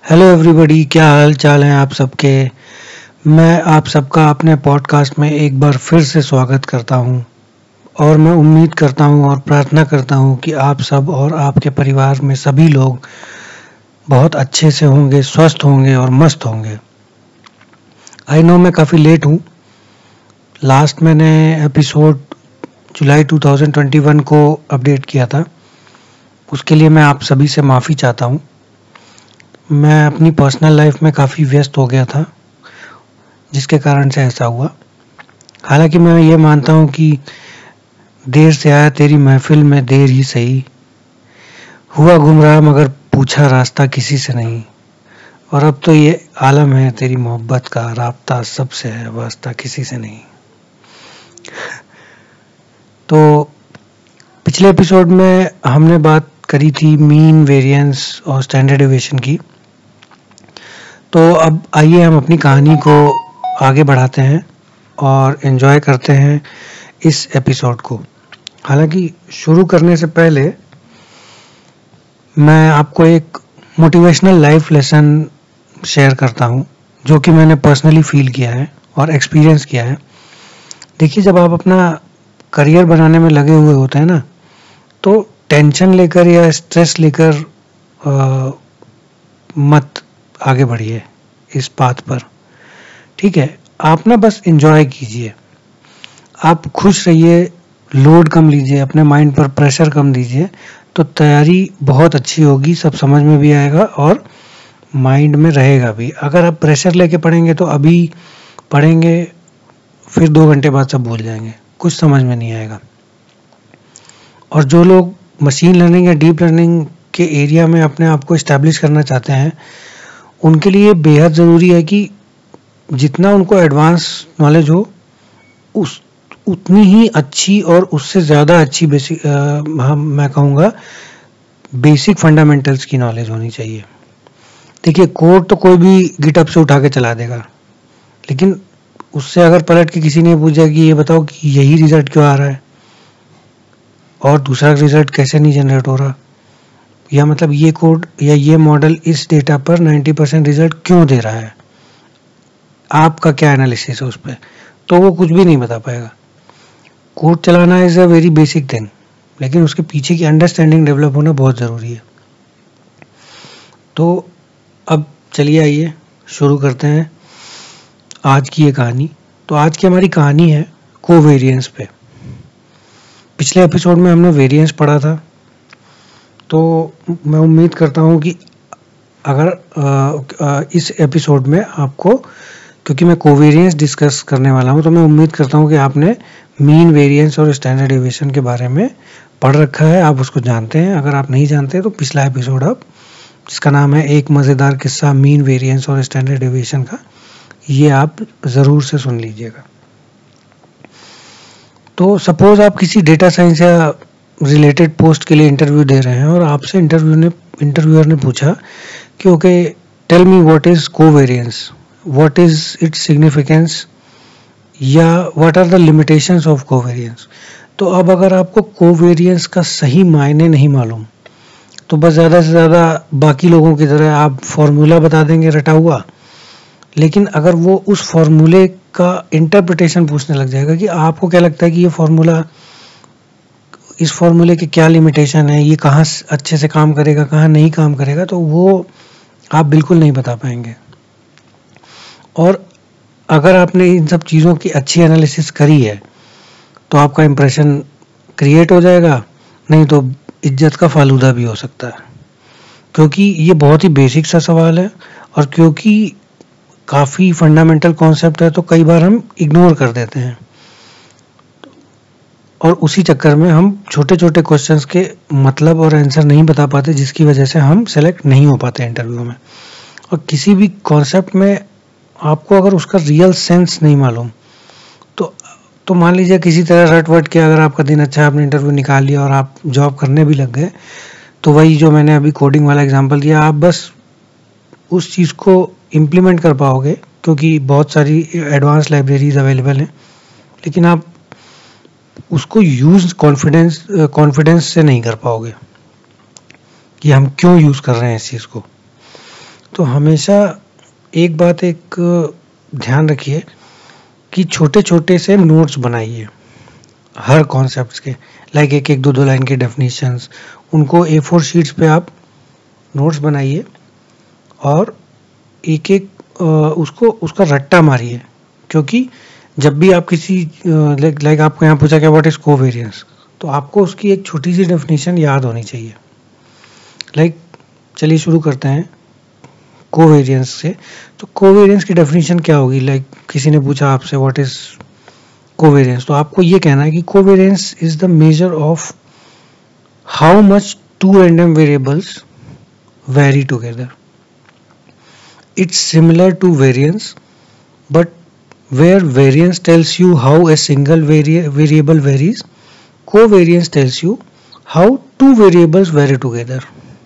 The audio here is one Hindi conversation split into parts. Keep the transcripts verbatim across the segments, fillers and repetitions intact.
हेलो एवरीबॉडी, क्या हाल चाल है आप सबके। मैं आप सबका अपने पॉडकास्ट में एक बार फिर से स्वागत करता हूं और मैं उम्मीद करता हूं और प्रार्थना करता हूं कि आप सब और आपके परिवार में सभी लोग बहुत अच्छे से होंगे, स्वस्थ होंगे और मस्त होंगे। आई नो मैं काफ़ी लेट हूं। लास्ट मैंने एपिसोड जुलाई दो हज़ार इक्कीस को अपडेट किया था। उसके लिए मैं आप सभी से माफ़ी चाहता हूं। मैं अपनी पर्सनल लाइफ में काफ़ी व्यस्त हो गया था, जिसके कारण से ऐसा हुआ। हालांकि मैं ये मानता हूँ कि देर से आया तेरी महफिल में देर ही सही, हुआ गुमराह मगर पूछा रास्ता किसी से नहीं, और अब तो ये आलम है तेरी मोहब्बत का, राब्ता सबसे है वास्ता किसी से नहीं। तो पिछले एपिसोड में हमने बात करी थी मीन, वेरिएंस और स्टैंडर्ड डेविएशन की। तो अब आइए हम अपनी कहानी को आगे बढ़ाते हैं और एंजॉय करते हैं इस एपिसोड को। हालांकि शुरू करने से पहले मैं आपको एक मोटिवेशनल लाइफ लेसन शेयर करता हूं, जो कि मैंने पर्सनली फील किया है और एक्सपीरियंस किया है। देखिए, जब आप अपना करियर बनाने में लगे हुए होते हैं ना, तो टेंशन लेकर या स्ट्रेस लेकर मत आगे बढ़िए इस पाथ पर। ठीक है, आप ना बस एंजॉय कीजिए, आप खुश रहिए, लोड कम लीजिए, अपने माइंड पर प्रेशर कम दीजिए, तो तैयारी बहुत अच्छी होगी, सब समझ में भी आएगा और माइंड में रहेगा भी। अगर आप प्रेशर लेके पढ़ेंगे तो अभी पढ़ेंगे, फिर दो घंटे बाद सब भूल जाएंगे, कुछ समझ में नहीं आएगा। और जो लोग मशीन लर्निंग या डीप लर्निंग के एरिया में अपने आप को इस्टेब्लिश करना चाहते हैं, उनके लिए बेहद ज़रूरी है कि जितना उनको एडवांस नॉलेज हो, उस उतनी ही अच्छी और उससे ज़्यादा अच्छी बेसिक हम मैं कहूँगा बेसिक फंडामेंटल्स की नॉलेज होनी चाहिए। देखिए, कोड तो कोई भी गिटअप से उठा के चला देगा, लेकिन उससे अगर पलट के किसी ने पूछा कि ये बताओ कि यही रिजल्ट क्यों आ रहा है और दूसरा रिजल्ट कैसे नहीं जनरेट हो रहा, या मतलब ये कोड या ये मॉडल इस डेटा पर नब्बे परसेंट रिजल्ट क्यों दे रहा है, आपका क्या एनालिसिस है उस पर, तो वो कुछ भी नहीं बता पाएगा। कोड चलाना is a very basic thing, लेकिन उसके पीछे की अंडरस्टैंडिंग डेवलप होना बहुत ज़रूरी है। तो अब चलिए आइए शुरू करते हैं आज की ये कहानी। तो आज की हमारी कहानी है कोवेरिएंस पे। पिछले एपिसोड में हमने वेरिएंस पढ़ा था, तो मैं उम्मीद करता हूँ कि अगर आ, आ, इस एपिसोड में आपको, क्योंकि मैं कोवेरिएंस डिस्कस करने वाला हूँ, तो मैं उम्मीद करता हूँ कि आपने मीन, वेरिएंस और स्टैंडर्ड डेविएशन के बारे में पढ़ रखा है, आप उसको जानते हैं। अगर आप नहीं जानते तो पिछला एपिसोड आप, जिसका नाम है एक मज़ेदार किस्सा मीन, वेरिएंस और स्टैंडर्ड डेविएशन का, ये आप ज़रूर से सुन लीजिएगा। तो सपोज आप किसी डेटा साइंस या रिलेटेड पोस्ट के लिए इंटरव्यू दे रहे हैं और आपसे इंटरव्यू ने इंटरव्यूअर ने पूछा कि okay, tell me what is covariance, what is its significance, या what are the limitations of covariance. तो अब अगर आपको कोवेरिएंस का सही मायने नहीं मालूम, तो बस ज़्यादा से ज़्यादा बाकी लोगों की तरह आप फॉर्मूला बता देंगे रटा हुआ, लेकिन अगर वो उस फॉर्मूले का इंटरप्रिटेशन पूछने लग जाएगा कि आपको क्या लगता है कि ये फॉर्मूला, इस फॉर्मूले के क्या लिमिटेशन है, ये कहाँ अच्छे से काम करेगा, कहाँ नहीं काम करेगा, तो वो आप बिल्कुल नहीं बता पाएंगे। और अगर आपने इन सब चीज़ों की अच्छी एनालिसिस करी है तो आपका इम्प्रेशन क्रिएट हो जाएगा, नहीं तो इज्जत का फालूदा भी हो सकता है। क्योंकि ये बहुत ही बेसिक सा सवाल है और क्योंकि काफ़ी फंडामेंटल कॉन्सेप्ट है, तो कई बार हम इग्नोर कर देते हैं और उसी चक्कर में हम छोटे छोटे क्वेश्चंस के मतलब और आंसर नहीं बता पाते, जिसकी वजह से हम सेलेक्ट नहीं हो पाते इंटरव्यू में। और किसी भी कॉन्सेप्ट में आपको अगर उसका रियल सेंस नहीं मालूम, तो तो मान लीजिए किसी तरह रट वट के अगर आपका दिन अच्छा है, आपने इंटरव्यू निकाल लिया और आप जॉब करने भी लग गए, तो वही जो मैंने अभी कोडिंग वाला एग्जांपल दिया, आप बस उस चीज़ को इम्प्लीमेंट कर पाओगे क्योंकि बहुत सारी एडवांस लाइब्रेरीज अवेलेबल हैं, लेकिन आप उसको यूज़ कॉन्फिडेंस कॉन्फिडेंस से नहीं कर पाओगे कि हम क्यों यूज़ कर रहे हैं इस चीज़ को। तो हमेशा एक बात एक ध्यान रखिए कि छोटे छोटे से नोट्स बनाइए हर कॉन्सेप्ट्स के, लाइक एक एक दो दो लाइन के डेफिनेशंस, उनको ए फोर शीट्स पे आप नोट्स बनाइए और एक एक उसको उसका रट्टा मारिए, क्योंकि जब भी आप किसी लाइक लाइक आपको यहाँ पूछा क्या व्हाट इज कोवेरियंस, तो आपको उसकी एक छोटी सी डेफिनेशन याद होनी चाहिए। लाइक चलिए शुरू करते हैं कोवेरियंस से। तो कोवेरियंस की डेफिनेशन क्या होगी? लाइक किसी ने पूछा आपसे व्हाट इज कोवेरियंस, तो आपको ये कहना है कि covariance is the measure of how much two random variables vary together. It's similar to variance, but where variance tells you how a single vari variable varies, covariance tells you how two variables vary together.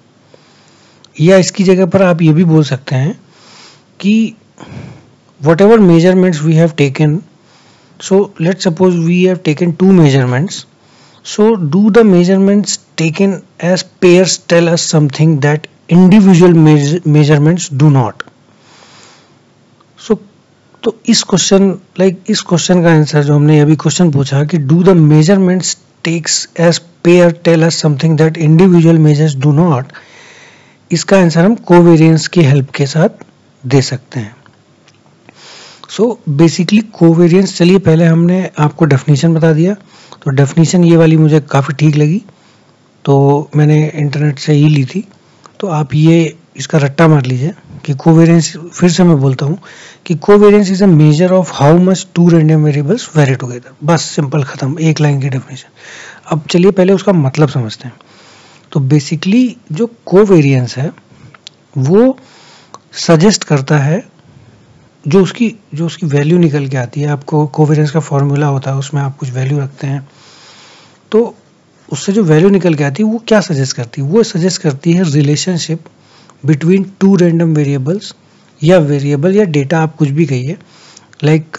या इसकी जगह पर आप ये भी बोल सकते हैं कि whatever measurements we have taken, so let's suppose we have taken two measurements, so do the measurements taken as pairs tell us something that individual measurements do not. So तो इस क्वेश्चन लाइक इस क्वेश्चन का आंसर जो हमने अभी क्वेश्चन पूछा कि do the measurements takes as pair tell us something that individual measures do not, इसका आंसर हम कोवेरियंस की हेल्प के साथ दे सकते हैं। सो बेसिकली कोवेरियंस, चलिए पहले हमने आपको डेफिनेशन बता दिया, तो डेफिनेशन ये वाली मुझे काफ़ी ठीक लगी तो मैंने इंटरनेट से ही ली थी। तो आप ये इसका रट्टा मार लीजिए कि कोवेरियंस, फिर से मैं बोलता हूँ कि covariance is a measure of how much two random variables vary together. बस सिंपल खत्म, एक लाइन की डेफिनेशन। अब चलिए पहले उसका मतलब समझते हैं। तो बेसिकली जो कोवेरियंस है वो सजेस्ट करता है, जो उसकी जो उसकी वैल्यू निकल के आती है, आपको कोवेरियंस का फॉर्मूला होता है, उसमें आप कुछ वैल्यू रखते हैं, तो उससे जो वैल्यू निकल के आती है वो क्या सजेस्ट करती है? वो सजेस्ट करती है relationship between two random variables या वेरिएबल या डेटा, आप कुछ भी कहिए। लाइक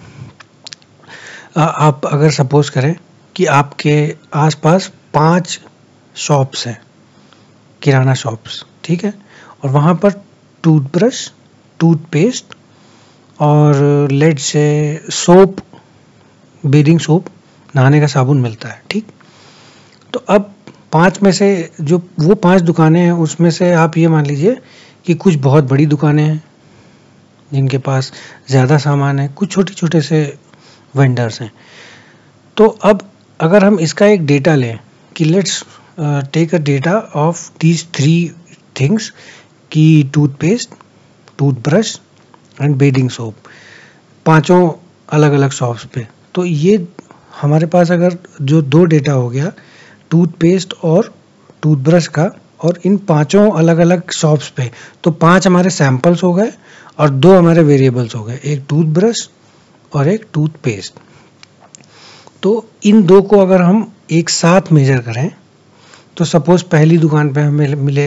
आप अगर सपोज करें कि आपके आसपास पांच शॉप्स हैं, किराना शॉप्स, ठीक है, और वहाँ पर टूथब्रश, टूथपेस्ट और let say soap, bathing soap, नहाने का साबुन मिलता है, ठीक। तो अब पांच में से जो वो पांच दुकानें हैं उसमें से आप ये मान लीजिए कि कुछ बहुत बड़ी दुकानें हैं जिनके पास ज़्यादा सामान है, कुछ छोटे छोटे से वेंडर्स हैं। तो अब अगर हम इसका एक डेटा लें कि let's take a data of these three things कि toothpaste, toothbrush and bathing soap, पांचों अलग अलग शॉप्स पे, तो ये हमारे पास अगर जो दो डेटा हो गया टूथपेस्ट और टूथब्रश का, और इन पांचों अलग अलग शॉप्स पे, तो पांच हमारे सैंपल्स हो गए और दो हमारे वेरिएबल्स हो गए, एक टूथब्रश और एक टूथपेस्ट। तो इन दो को अगर हम एक साथ मेजर करें तो सपोज पहली दुकान पे हमें मिले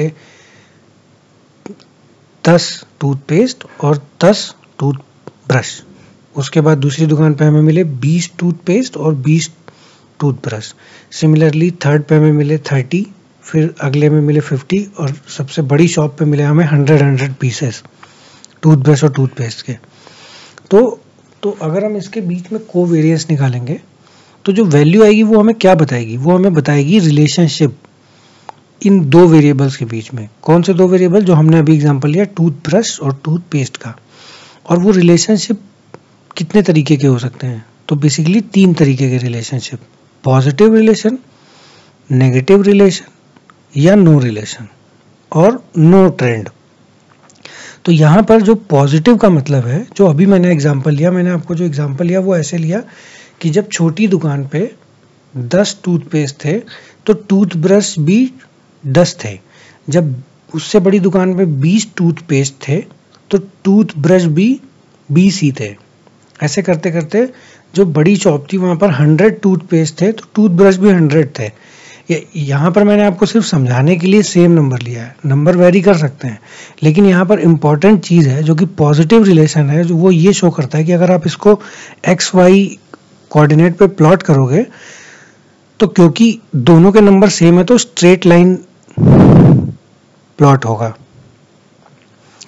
दस टूथपेस्ट और दस टूथब्रश, उसके बाद दूसरी दुकान पे हमें मिले बीस टूथपेस्ट और बीस टूथब्रश, सिमिलरली थर्ड पे हमें मिले थर्टी, फिर अगले में मिले फिफ्टी, और सबसे बड़ी शॉप पे मिले हमें हंड्रेड हंड्रेड पीसेस टूथब्रश और टूथपेस्ट के। तो तो अगर हम इसके बीच में कोवेरियंस निकालेंगे तो जो वैल्यू आएगी वो हमें क्या बताएगी? वो हमें बताएगी रिलेशनशिप इन दो वेरिएबल्स के बीच में। कौन से दो वेरिएबल? जो हमने अभी एग्जांपल लिया टूथब्रश और टूथपेस्ट का। और वो रिलेशनशिप कितने तरीके के हो सकते हैं? तो बेसिकली तीन तरीके के relationship, positive relation, negative relation या नो रिलेशन और नो ट्रेंड। तो यहाँ पर जो पॉजिटिव का मतलब है, जो अभी मैंने एग्जांपल लिया, मैंने आपको जो एग्जांपल लिया वो ऐसे लिया कि जब छोटी दुकान पे दस टूथपेस्ट थे तो टूथब्रश भी दस थे, जब उससे बड़ी दुकान पे बीस टूथपेस्ट थे तो टूथब्रश भी बीस ही थे। ऐसे करते करते जो बड़ी शॉप थी वहाँ पर हंड्रेड टूथपेस्ट थे तो टूथब्रश भी हंड्रेड थे। यहाँ पर मैंने आपको सिर्फ समझाने के लिए सेम नंबर लिया है, नंबर वेरी कर सकते हैं, लेकिन यहाँ पर इम्पॉर्टेंट चीज़ है जो कि पॉजिटिव रिलेशन है, जो वो ये शो करता है कि अगर आप इसको एक्स वाई कोऑर्डिनेट पे प्लॉट करोगे तो क्योंकि दोनों के नंबर सेम है तो स्ट्रेट लाइन प्लॉट होगा।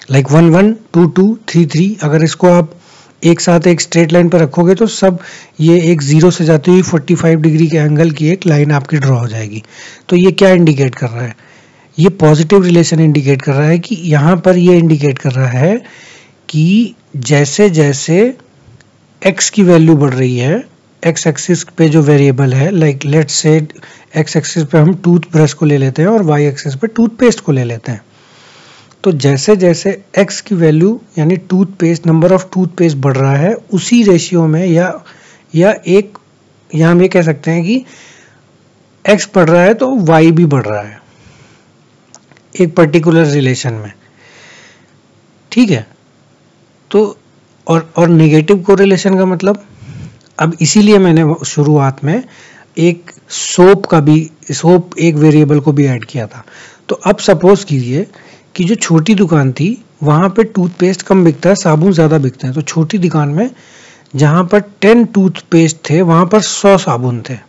Like one one two two three three, अगर इसको आप एक साथ एक स्ट्रेट लाइन पर रखोगे तो सब ये एक जीरो से जाती हुई पैंतालीस डिग्री के एंगल की एक लाइन आपकी ड्रॉ हो जाएगी। तो ये क्या इंडिकेट कर रहा है? ये पॉजिटिव रिलेशन इंडिकेट कर रहा है कि यहाँ पर ये इंडिकेट कर रहा है कि जैसे जैसे x की वैल्यू बढ़ रही है, x एक्सिस पे जो वेरिएबल है, like let's say x axis पे हम टूथब्रश को ले लेते हैं और y एक्सिस पे टूथपेस्ट को ले लेते हैं। तो जैसे जैसे x की वैल्यू यानी टूथपेस्ट, नंबर ऑफ टूथपेस्ट बढ़ रहा है, उसी रेशियो में या या एक या हम ये कह सकते हैं कि x बढ़ रहा है तो y भी बढ़ रहा है एक पर्टिकुलर रिलेशन में, ठीक है। तो और और नेगेटिव कोरिलेशन का मतलब, अब इसीलिए मैंने शुरुआत में एक सोप का भी सोप एक वेरिएबल को भी ऐड किया था। तो अब सपोज कीजिए कि जो छोटी दुकान थी वहां पे टूथपेस्ट कम बिकता है, साबुन ज्यादा बिकते हैं। तो छोटी दुकान में जहां पर टेन टूथपेस्ट थे वहां पर सौ साबुन थे,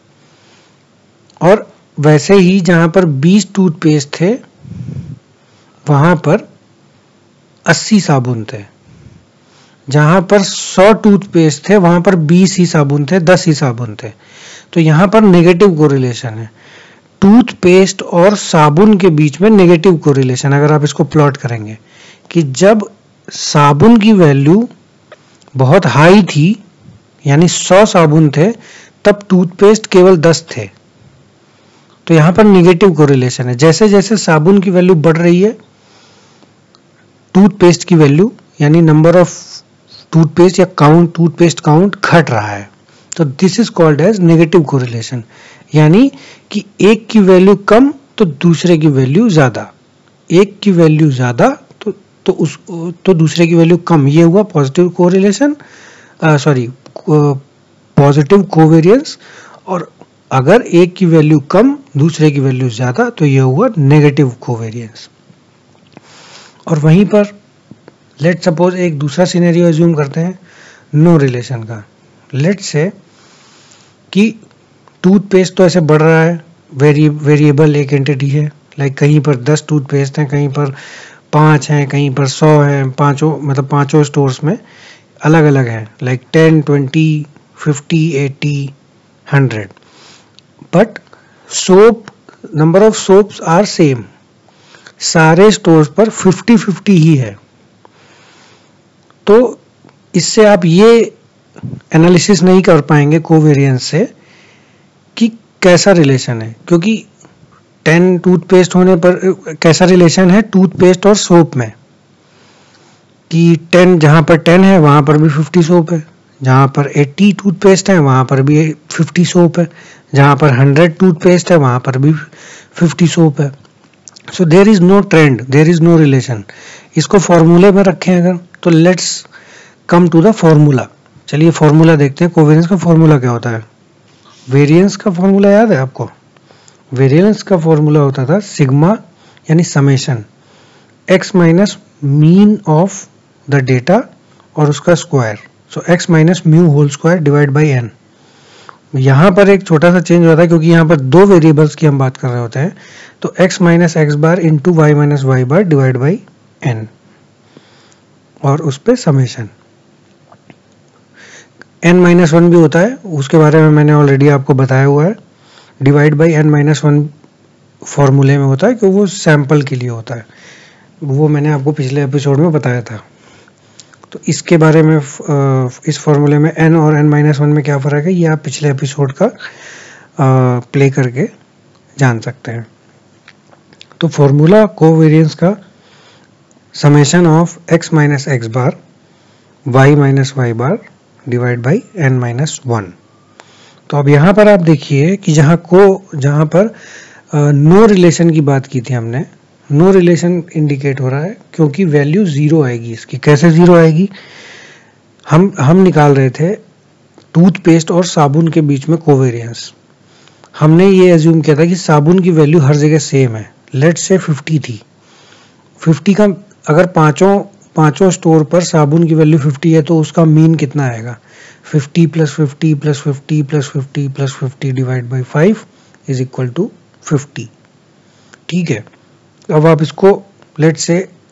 और वैसे ही जहां पर बीस टूथपेस्ट थे वहां पर अस्सी साबुन थे। जहां पर सौ टूथपेस्ट थे वहां पर बीस ही साबुन थे, दस ही साबुन थे। तो यहां पर नेगेटिव कोरिलेशन है, टूथपेस्ट और साबुन के बीच में नेगेटिव कोरिलेशन। अगर आप इसको प्लॉट करेंगे कि जब साबुन की वैल्यू बहुत हाई थी यानी सौ साबुन थे, तब टूथपेस्ट केवल दस थे। तो यहां पर नेगेटिव कोरिलेशन है। जैसे जैसे साबुन की वैल्यू बढ़ रही है, टूथपेस्ट की वैल्यू यानी नंबर ऑफ टूथपेस्ट या काउंट टूथपेस्ट काउंट घट रहा है। तो this is called as negative correlation, यानी कि एक की वैल्यू कम तो दूसरे की वैल्यू ज्यादा, एक की वैल्यू ज्यादा तो तो उस तो दूसरे की वैल्यू कम। ये हुआ positive correlation, sorry positive covariance. और अगर एक की वैल्यू कम दूसरे की वैल्यू ज्यादा तो ये हुआ नेगेटिव कोवेरियंस। और वहीं पर लेट सपोज एक दूसरा सिनेरियो एज्यूम करते हैं नो रिलेशन का। लेट से कि टूथपेस्ट तो ऐसे बढ़ रहा है, वेरी वेरिएबल एक एंटिटी है, लाइक कहीं पर दस टूथपेस्ट हैं, कहीं पर पाँच हैं, कहीं पर सौ हैं, पांचों मतलब पांचों स्टोर्स में अलग अलग हैं, like ten twenty fifty eighty hundred. But soap number of soaps are same, सारे स्टोर्स पर फिफ्टी फिफ्टी ही है। तो इससे आप ये एनालिसिस नहीं कर पाएंगे कोवेरियंस से कि कैसा रिलेशन है, क्योंकि टेन टूथपेस्ट होने पर कैसा रिलेशन है टूथपेस्ट और सोप में, कि टेन जहां पर टेन है वहां पर भी फिफ्टी सोप है, जहां पर एटी टूथपेस्ट है वहां पर भी फिफ्टी सोप है, जहां पर हंड्रेड टूथपेस्ट है वहां पर भी फिफ्टी सोप है। So there is no trend, there is no relation. इसको फॉर्मूले में रखें अगर, तो let's come to the formula. चलिए फॉर्मूला देखते हैं। कोवेरियंस का फॉर्मूला क्या होता है? वेरिएंस का फॉर्मूला याद है आपको? वेरिएंस का फॉर्मूला होता था सिग्मा यानी summation X minus mean of the data और उसका square, so X minus mu whole square divide by N. यहाँ पर एक छोटा सा चेंज होता है क्योंकि यहाँ पर दो वेरिएबल्स की हम बात कर रहे होते हैं, तो x minus X bar into Y minus Y bar divide by N और उस पर समेशन। n माइनस वन भी होता है, उसके बारे में मैंने ऑलरेडी आपको बताया हुआ है। Divide by N minus one फॉर्मूले में होता है कि वो सैंपल के लिए होता है, वो मैंने आपको पिछले एपिसोड में बताया था। तो इसके बारे में इस फॉर्मूले में n और n माइनस वन में क्या फ़र्क है ये आप पिछले एपिसोड का प्ले करके जान सकते हैं। तो फॉर्मूला कोवेरियंस का summation of x minus X bar y minus Y bar divide by n minus one. तो अब यहाँ पर आप देखिए कि जहाँ को जहाँ पर नो रिलेशन की बात की थी हमने, नो रिलेशन इंडिकेट हो रहा है क्योंकि वैल्यू जीरो आएगी इसकी। कैसे जीरो आएगी? हम हम निकाल रहे थे टूथपेस्ट और साबुन के बीच में कोवेरियंस। हमने ये एज्यूम किया था कि साबुन की वैल्यू हर जगह सेम है, लेट्स से फिफ्टी थी। फिफ्टी का अगर पांचों पांचों स्टोर पर साबुन की वैल्यू फिफ्टी है तो उसका मीन कितना आएगा? Fifty plus fifty plus fifty plus fifty plus fifty divide by five is equal to fifty. ठीक है, अब आप इसको लेट से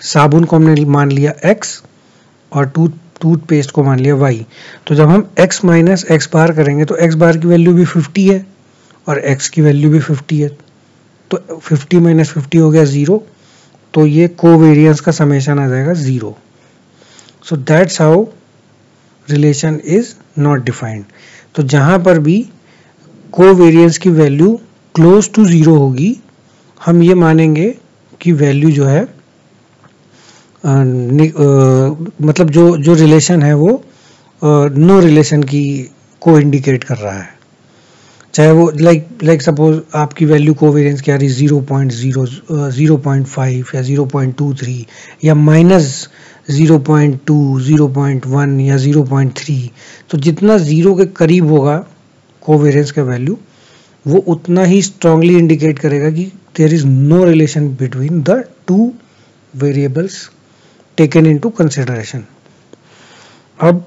साबुन को हमने मान लिया x और टूथ टूथपेस्ट को मान लिया y। तो जब हम x माइनस एक्स बार करेंगे तो x बार की वैल्यू भी फिफ्टी है और x की वैल्यू भी फिफ्टी है, तो फिफ्टी माइनस फिफ्टी हो गया ज़ीरो, तो ये कोवेरियंस का समेशन आ जाएगा zero. So that's how relation is not defined. तो जहाँ पर भी कोवेरियंस की वैल्यू क्लोज टू ज़ीरो होगी, हम ये मानेंगे कि वैल्यू जो है आ, आ, मतलब जो जो रिलेशन है वो नो रिलेशन की को इंडिकेट कर रहा है। चाहे वो लाइक लाइक सपोज आपकी वैल्यू कोवेरियंस क्या रही, zero point zero, zero point five या ज़ीरो पॉइंट टू थ्री या minus zero point two, zero point one या ज़ीरो पॉइंट थ्री। तो जितना ज़ीरो के करीब होगा कोवेरियंस का वैल्यू, वो उतना ही स्ट्रांगली इंडिकेट करेगा कि there is no relation between the two variables taken into consideration. अब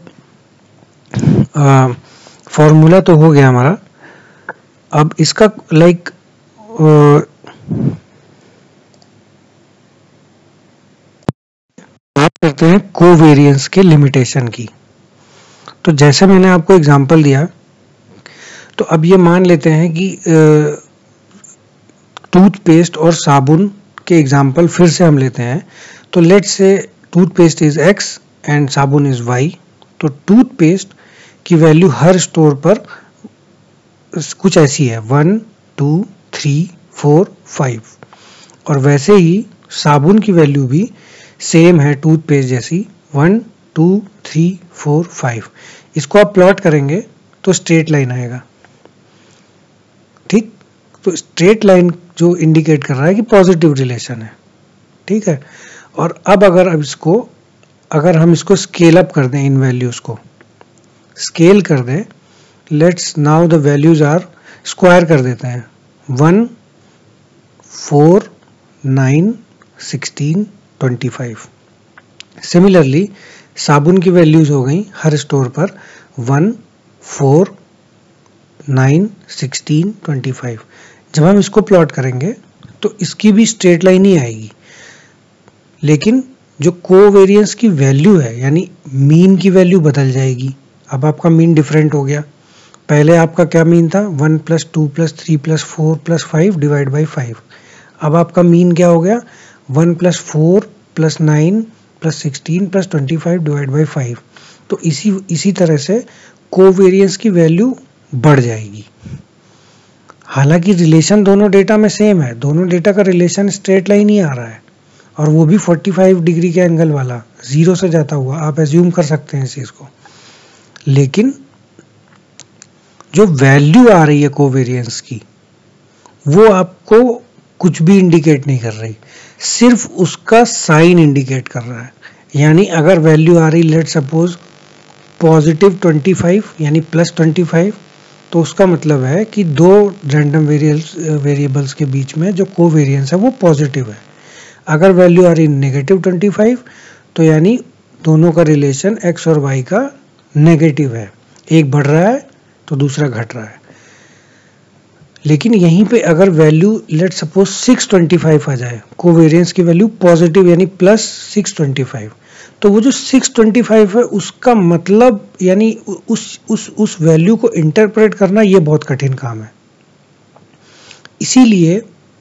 फॉर्मूला तो हो गया हमारा, अब इसका लाइक बात करते हैं कोवेरियंस के लिमिटेशन की। तो जैसे मैंने आपको एग्जांपल दिया, तो अब ये मान लेते हैं कि टूथपेस्ट और साबुन के एग्जांपल फिर से हम लेते हैं। तो let's say toothpaste is x and साबुन इज y। तो टूथपेस्ट की वैल्यू हर स्टोर पर कुछ ऐसी है, one two three four five, और वैसे ही साबुन की वैल्यू भी सेम है टूथपेस्ट जैसी, one two three four five. इसको आप प्लॉट करेंगे तो स्ट्रेट लाइन आएगा, ठीक। तो स्ट्रेट लाइन जो इंडिकेट कर रहा है कि पॉजिटिव रिलेशन है, ठीक है। और अब अगर अब इसको अगर हम इसको स्केल अप कर दें, इन वैल्यूज को स्केल कर दें, let's now the values are, square कर देते हैं, one four nine sixteen twenty five. Similarly साबुन की वैल्यूज हो गई हर स्टोर पर one four nine sixteen twenty five. जब हम इसको प्लॉट करेंगे तो इसकी भी स्ट्रेट लाइन ही आएगी, लेकिन जो कोवेरियंस की वैल्यू है यानी मीन की वैल्यू बदल जाएगी। अब आपका मीन डिफरेंट हो गया। पहले आपका क्या मीन था, one plus two plus three plus four plus five divide by five. अब आपका मीन क्या हो गया, one plus four plus nine plus sixteen plus twenty five divide by five. तो इसी इसी तरह से कोवेरियंस की वैल्यू बढ़ जाएगी। हालांकि रिलेशन दोनों डेटा में सेम है, दोनों डेटा का रिलेशन स्ट्रेट लाइन ही आ रहा है, और वो भी फोर्टी फाइव डिग्री के एंगल वाला, जीरो से जाता हुआ, आप एज्यूम कर सकते हैं इस चीज को। लेकिन जो वैल्यू आ रही है कोवेरियंस की, वो आपको कुछ भी इंडिकेट नहीं कर रही, सिर्फ उसका साइन इंडिकेट कर रहा है। यानी अगर वैल्यू आ रही let suppose positive twenty five यानी प्लस ट्वेंटी फाइव, तो उसका मतलब है कि दो रैंडम वेरिएबल्स वेरिएबल्स के बीच में जो कोवेरियंस है वो पॉजिटिव है। अगर वैल्यू आ रही नेगेटिव ट्वेंटी फाइव, तो यानी दोनों का रिलेशन x और y का नेगेटिव है, एक बढ़ रहा है तो दूसरा घट रहा है। लेकिन यहीं पे अगर value let suppose six twenty five आ जाए, कोवेरियंस की वैल्यू पॉजिटिव यानी प्लस सिक्स ट्वेंटी फाइव, तो वो जो सिक्स ट्वेंटी फाइव है उसका मतलब यानी उस उस उस वैल्यू को इंटरप्रेट करना ये बहुत कठिन काम है। इसीलिए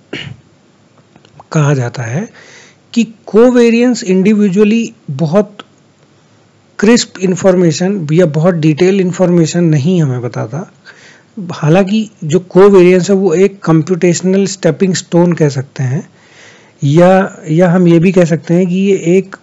कहा जाता है कि कोवेरियंस इंडिविजुअली बहुत क्रिस्प इंफॉर्मेशन या बहुत डिटेल इंफॉर्मेशन नहीं हमें बताता। हालांकि जो कोवेरियंस है वो एक कंप्यूटेशनल स्टेपिंग स्टोन कह सकते हैं, या या हम ये भी कह सकते हैं कि ये एक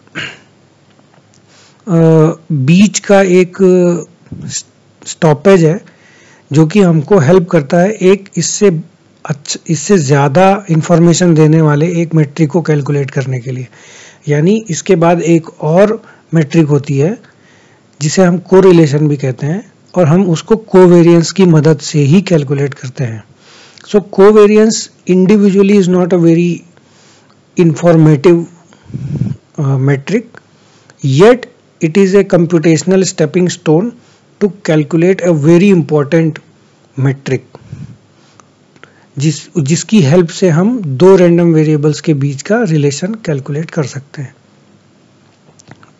बीच का एक स्टॉपेज है जो कि हमको हेल्प करता है एक इससे अच्छा इससे ज़्यादा इंफॉर्मेशन देने वाले एक मेट्रिक को कैलकुलेट करने के लिए। यानी इसके बाद एक और मेट्रिक होती है जिसे हम कोरिलेशन भी कहते हैं, और हम उसको कोवेरियंस की मदद से ही कैलकुलेट करते हैं। So covariance individually is not a very informative metric, yet it is a computational stepping stone to calculate a very important metric, जिस जिसकी हेल्प से हम दो रैंडम वेरिएबल्स के बीच का रिलेशन कैलकुलेट कर सकते हैं।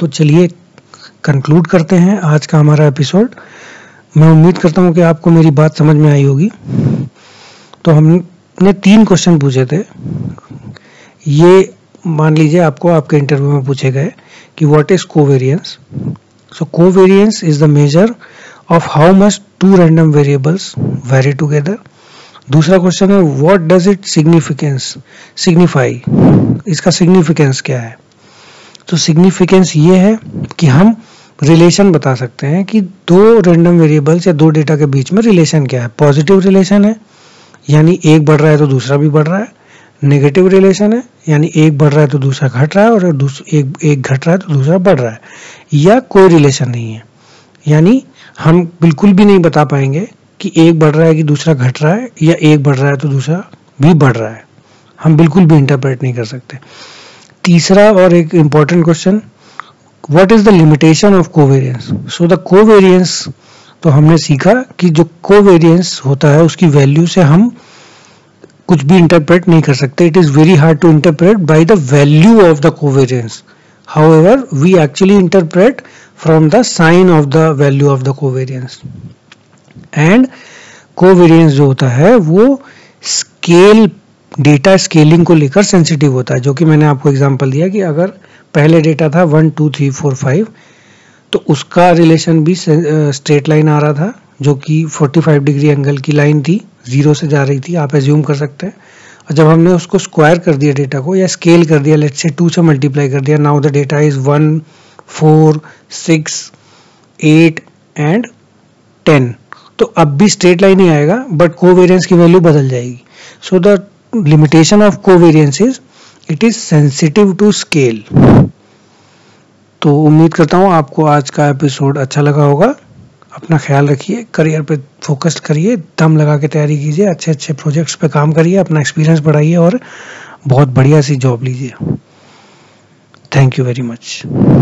तो चलिए कंक्लूड करते हैं आज का हमारा एपिसोड। मैं उम्मीद करता हूँ कि आपको मेरी बात समझ में आई होगी। तो हमने तीन क्वेश्चन पूछे थे। ये मान लीजिए आपको आपके इंटरव्यू में पूछे गए कि what is covariance. So covariance is the measure of how much two random variables vary together. दूसरा क्वेश्चन है what does it significance signify, इसका सिग्निफिकेंस क्या है। तो सिग्निफिकेंस ये है कि हम रिलेशन बता सकते हैं कि दो रैंडम वेरिएबल्स या दो डेटा के बीच में रिलेशन क्या है। पॉजिटिव रिलेशन है यानी एक बढ़ रहा है तो दूसरा भी बढ़ रहा है। नेगेटिव रिलेशन है यानी एक बढ़ रहा है तो दूसरा घट रहा है, और दूसरा एक एक घट रहा है तो दूसरा बढ़ रहा है। या कोई रिलेशन नहीं है यानी हम बिल्कुल भी नहीं बता पाएंगे कि एक बढ़ रहा है कि दूसरा घट रहा है, या एक बढ़ रहा है तो दूसरा भी बढ़ रहा है। हम बिल्कुल भी इंटरप्रेट नहीं कर सकते। तीसरा और एक important question, what is the limitation of covariance. So the covariance, तो हमने सीखा कि जो कोवेरियंस होता है उसकी वैल्यू से हम कुछ भी इंटरप्रेट नहीं कर सकते। It is very hard to interpret by the value of the covariance. However we actually interpret from the sign of the value of the covariance. And covariance जो होता है वो स्केल, डेटा स्केलिंग को लेकर सेंसिटिव होता है, जो कि मैंने आपको एग्जांपल दिया कि अगर पहले डेटा था one two three four five, तो उसका रिलेशन भी स्ट्रेट लाइन आ रहा था जो कि पैंतालीस डिग्री एंगल की लाइन थी, जीरो से जा रही थी, आप एज्यूम कर सकते हैं। और जब हमने उसको स्क्वायर कर दिया डेटा को, या स्केल कर दिया, लेट्स से टू से मल्टीप्लाई कर दिया, now the data is one four six eight and ten, तो अब भी स्ट्रेट लाइन ही आएगा बट कोवेरियंस की वैल्यू बदल जाएगी। So the limitation of covariance is it is sensitive to scale. तो उम्मीद करता हूँ आपको आज का एपिसोड अच्छा लगा होगा। अपना ख्याल रखिए, करियर पे फोकस करिए, दम लगा के तैयारी कीजिए, अच्छे अच्छे प्रोजेक्ट्स पे काम करिए, अपना एक्सपीरियंस बढ़ाइए और बहुत बढ़िया सी जॉब लीजिए। Thank you very much.